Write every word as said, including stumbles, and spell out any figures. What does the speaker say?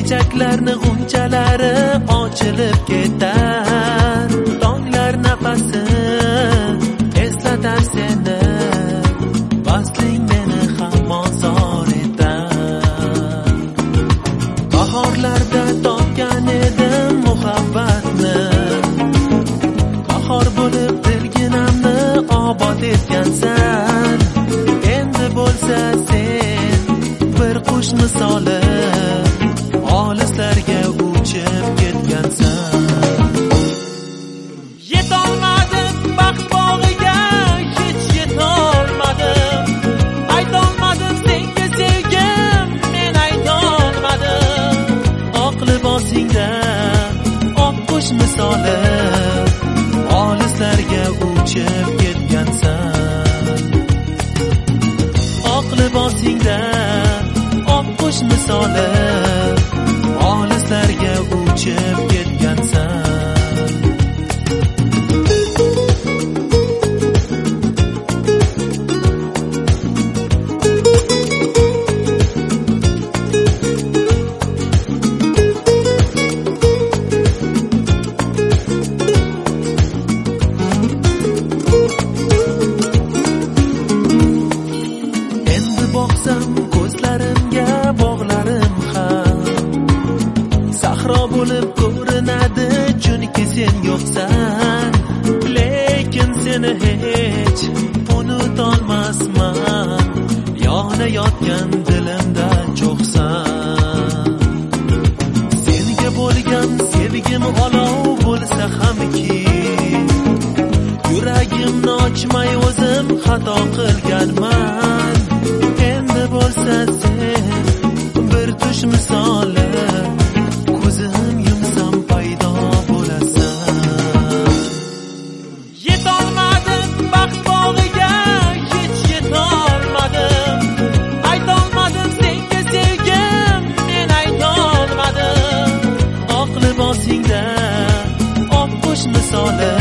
chechaklarni g'unchalari ochilib ketar. Tonglar nafasi eslatar seni, vasling meni hamon zor etar. Bahorlarda topgan edim muhabbatni, bahor bo'lib dilginamni obod etgansan. Endi bo'lsa sen bir qush misoli olislarga uchib ketgansan. Yetolmadim baxt bog'iga, hech yetolmadim. Aytolmadim senga sevgim, men aytolmadim. Oq libosingda oq qush misoli olislarga uchib ketgansan. Oq libosingda oq qush misoli olislarga uchib ketgansan. Endi boqsam ko'zlarimga bog'larim ham sahro bo'lib ko'rinadi, chunki sen yo'qsan. Lekin seni hech unutolmasman, yonayotgan dilimda cho'qsan. Senga bo'lgan sevgim olov bo'lsa hamki, yuragimni ochmay o'zim xato qilganman. Endi bo'lsa sen bir tush misoli, ko'zim yumsam paydo bo'lasan. Yetolmadim baxt bog'iga, hech yetolmadim. Aytolmadim senga sevgim, men aytolmadim. Oq libosingda oq qush misoli